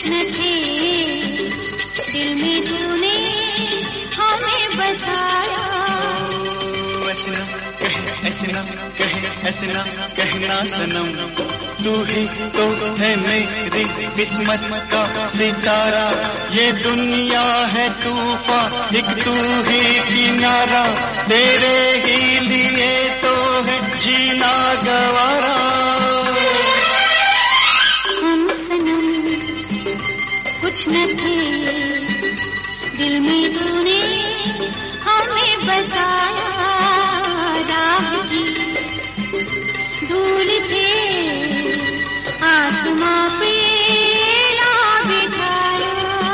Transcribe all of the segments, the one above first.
न थे दिल में तूने हमें बसाया। ऐसे ना कह, ऐसे ना कह, ऐसे ना कहना सनम, तू ही तो है मेरी किस्मत का सितारा। ये दुनिया है तूफान, एक तू ही किनारा, तेरे ही लिए तो है जीना गवारा। हम सनम कुछ न थे दिल में तूने हमें बसाया। राह की धूल थे आसमां पे ला बिठाया।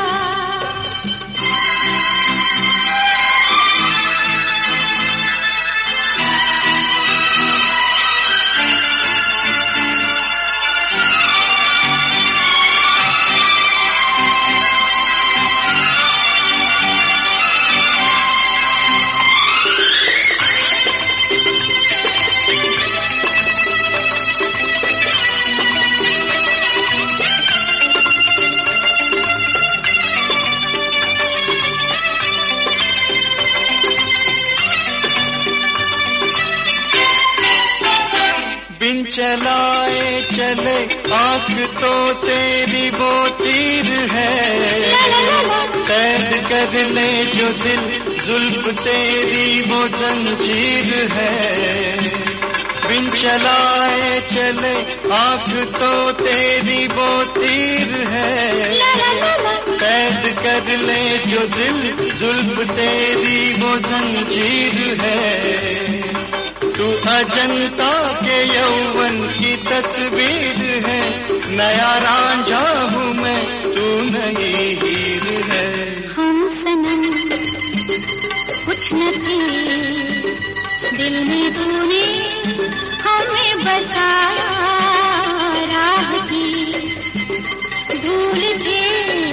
चलाए चले आँख तो तेरी वो तीर है, कैद कर ले जो दिल जुल्फ तेरी वो जंजीर है। बिन चलाए चले आँख तो तेरी वो तीर है, कैद कर ले जो दिल जुल्फ तेरी वो जंजीर है। तू अजंता के यौवन की तस्वीर है, नया रांझा हूँ मैं, तू नई हीर है। हम सनम कुछ न थे दिल में तूने हमें बसाया। राह की धूल थे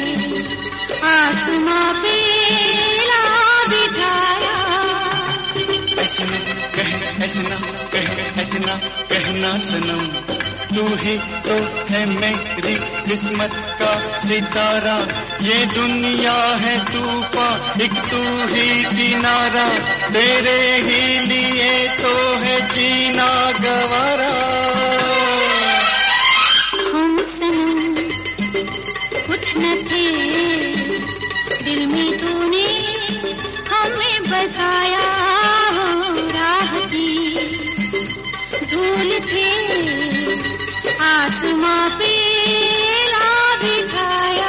आसमां पे ला बिठाया। ऐसे ना कह, ऐसे ना कह, ऐसे ना कहना सनम, तू ही तो है मेरी किस्मत का सितारा। ये दुनिया है तूफान, एक तू ही किनारा, तेरे ही लिए तो है जीना गवारा। हम सनम कुछ न थे दिल में तूने हमें बसाया। राह की धूल थे आसमां पे ला बिठाया।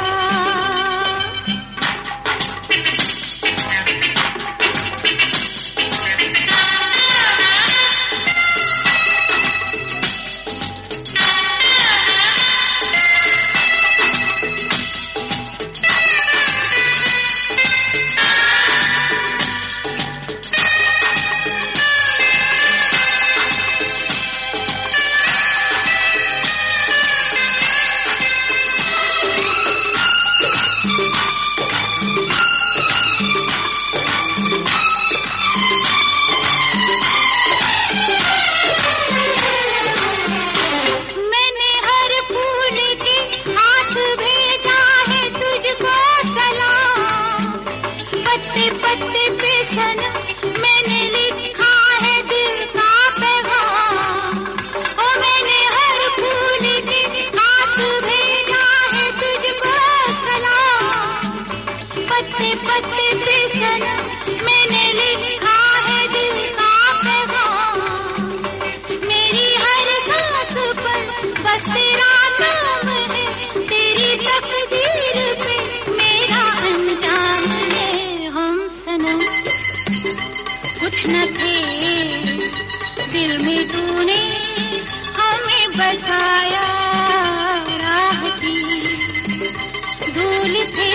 कुछ न थे दिल में तूने हमें बसाया। राह की धूल थे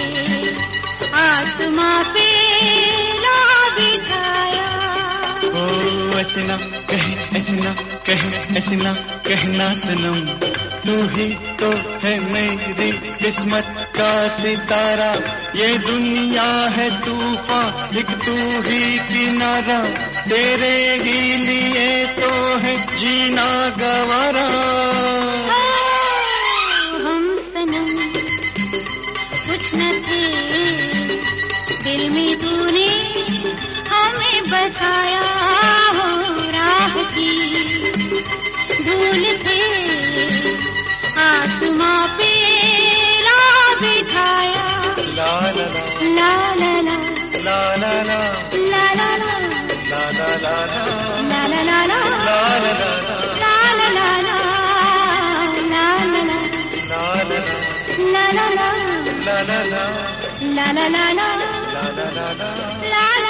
आसमां पे ला बिठाया। ओ ऐसे ना कह, ऐसे ना कह, ऐसे ना कहना सनम, तू ही तो है मेरी किस्मत का सितारा। ये दुनिया है तूफान, एक तू ही किनारा, तेरे ही लिए तो है जीना गवारा। हम सनम ला ला ला ला ला ला ला ला ला ला ला ला ला ला ला ला la la la ला ला ला la la la la ला ला ला la